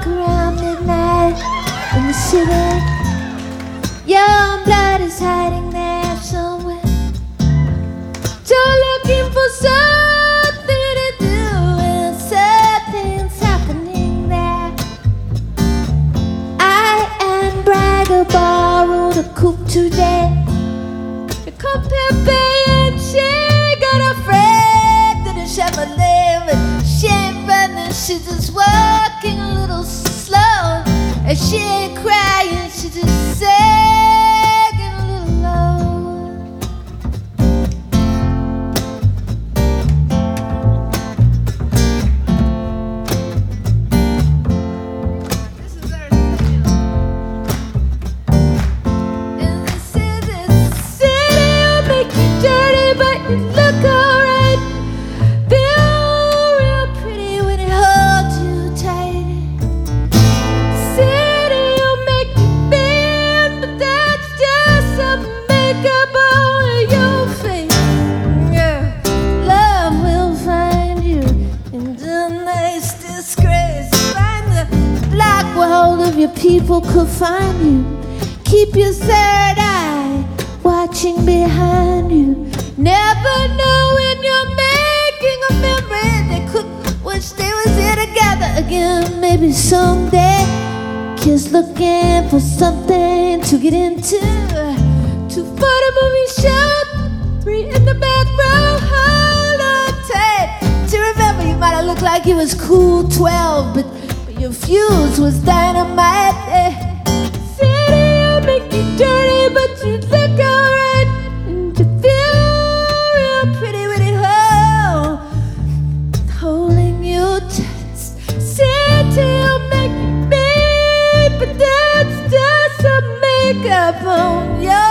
walk around midnight in the city. Young blood is hiding there somewhere, still looking for something to do, and something's happening there. I and Bragger borrowed a coupe today. The coupe and she got a friend in a Chevrolet, but she ain't running, she's just walking a little slow. And she ain't crying, she just singing a little low. This is our and this is the city will make you dirty, but you look alright. Feel real pretty when it holds you tight. City will make you bend, but that's just some makeup on your face. Yeah, love will find you in the nice disgrace. Find the black where all of your people could find you. Keep your third eye watching behind you. Never know when you're making a memory. They could wish they was here together again. Maybe someday. Kids looking for something to get into. 240 movie show, 3 in the back row. Hold on tight to remember you might have looked like you was cool 12, but your fuse was dynamite. City will make you dirty, but you look alright, and you feel real pretty when it holding you tight. City will make you mean, but that's just some makeup on your